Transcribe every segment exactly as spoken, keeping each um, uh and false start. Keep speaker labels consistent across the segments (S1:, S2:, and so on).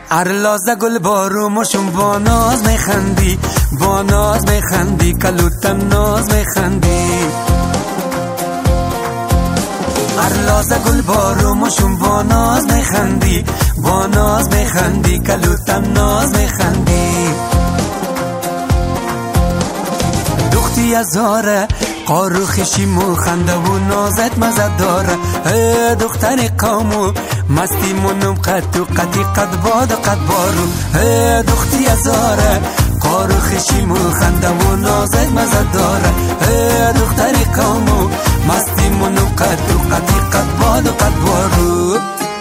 S1: ارلازه گل بارومشون با ناز میخندی، با ناز میخندی، کلوتن ناز میخندی. ارلازه گل بارومشون با ناز میخندی، با ناز میخندی، کلوتن ناز میخندی. دختی ازاره قارو خشیمو خنده و نازت مزد داره. دختر قومو مستی منم قد و قدی قد باد و قد بارو. دختی ازاره قارو خشیمو خنده و نازت مزد داره. دختر قومو مستی منم قد و قدی قد باد و قد بارو.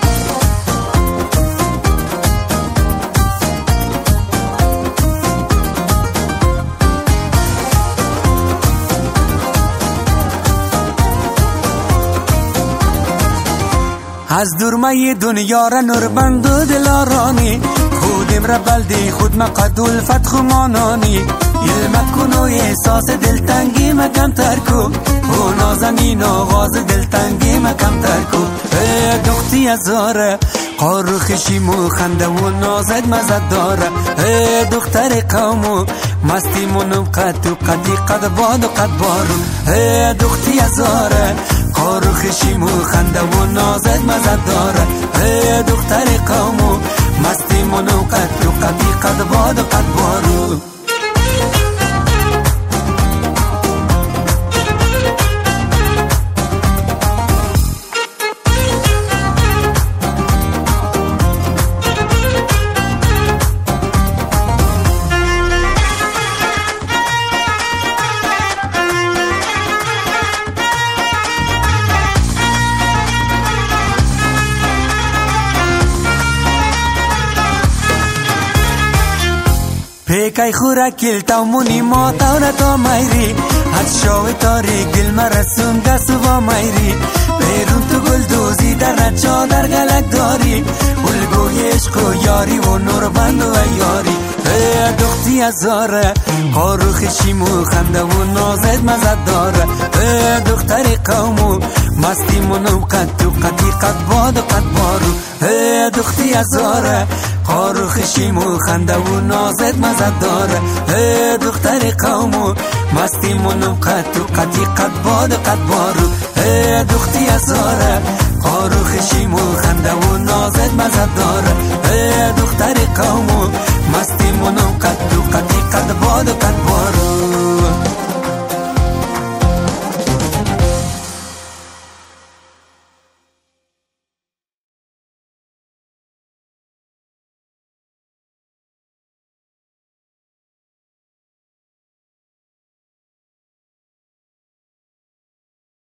S1: از دورمه دنیا را نوربند و دلارانی، خودم را بلدی خود مقد الفت خمانانی. علمت کن و احساس دلتنگی مکم ترکو، و نازنین آغاز دلتنگی مکم ترکو. دختی ازاره قارو خشیمو خنده و نازد مزد داره. دختر قومو مستی منم قد و قدی قد باد و قد بارو. دختی ازاره قارو خشیمو خنده و نازد مزد داره. دختر قومو مستی منم قد و قدی قد باد و قد بارو. پیکای خورا کل تاو مونی ما تاونا تا مایری، حد شاوی تاریک دل مرسون گسو با مایری. بیرون تو گل دوزی در نچا در گلک داری، الگوی عشق و یاری و نور بند و یاری. دختی ازاره قارو خشیمو خنده و نازد مزد داره. دختر قومو مستی منو قد و قدی قد باد و قد بارو. دختی ازاره قارو خشیمو خنده و نازد مزد داره. دختر قومو مستی منو قد و قدی قد باد و قد بارو. دختی ازاره قارو خشیمو خنده و نازد مزد داره. دختر قومو